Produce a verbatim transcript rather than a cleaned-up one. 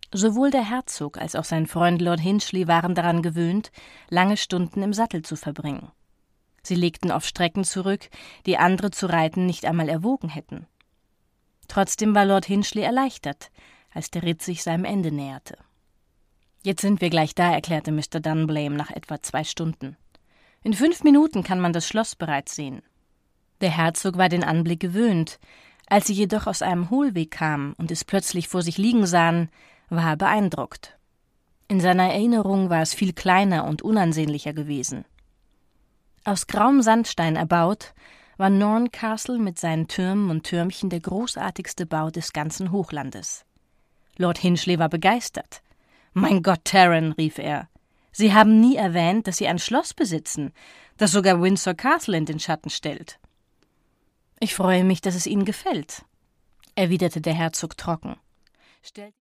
Sowohl der Herzog als auch sein Freund Lord Hinchley waren daran gewöhnt, lange Stunden im Sattel zu verbringen. Sie legten auf Strecken zurück, die andere zu reiten nicht einmal erwogen hätten. Trotzdem war Lord Hinchley erleichtert, als der Ritt sich seinem Ende näherte. »Jetzt sind wir gleich da«, erklärte Mister Dunblame nach etwa zwei Stunden. »In fünf Minuten kann man das Schloss bereits sehen.« Der Herzog war den Anblick gewöhnt. Als sie jedoch aus einem Hohlweg kamen und es plötzlich vor sich liegen sahen, war er beeindruckt. In seiner Erinnerung war es viel kleiner und unansehnlicher gewesen. Aus grauem Sandstein erbaut, war Norne Castle mit seinen Türmen und Türmchen der großartigste Bau des ganzen Hochlandes. Lord Hinchley war begeistert. »Mein Gott, Taran«, rief er, »Sie haben nie erwähnt, dass Sie ein Schloss besitzen, das sogar Windsor Castle in den Schatten stellt.« »Ich freue mich, dass es Ihnen gefällt«, erwiderte der Herzog trocken. »Stellt